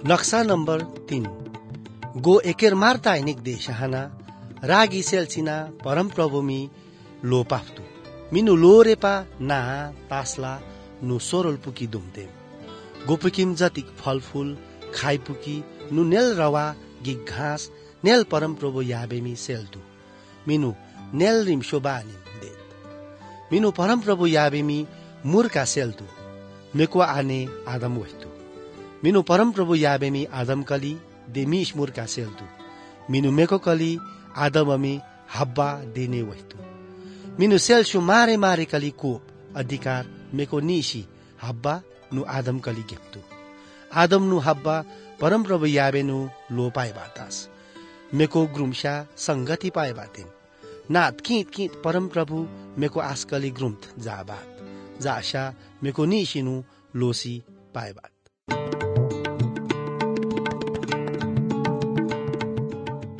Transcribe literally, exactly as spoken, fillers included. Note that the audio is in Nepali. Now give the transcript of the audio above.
नक्शा नंबर तीन गो एकेर मार्ता इनिक देशहाना रागी सेल्सिना परम प्रभुमी लोपाफ्तु मिनु लोरेपा ना तासला नु सोरल पुकी दुम्ते गोपुकिम जतिक फलफूल खाइपुकी नु नेल रवा गी घाँस नेल परम प्रभु याबेमी सेल्तु मिनु नेल रिम शोबानी देत मिनु परम प्रभु याबेमी मुर्का सेल्तु मेको आने आदम वस्तु मिनु परम प्रभु याबेमी आदम कली देमीश मुर्का सेल्तु मिनु मेको कली आदममी हब्बा देने वस्तु मिनु सेल्सु मारे मारे कली कोप अधिकार मेको नीशी हब्बा नु आदम कली गेप्तु आदम नु हब्बा परम प्रभु याबेनु लो पाए बातास मेको ग्रुमशा संगति पाए बातेन नात कित कित परम प्रभु मेको आस्कली ग्रुम्थ जाबात जाशा मेको नीशिनु लोसी पाए बात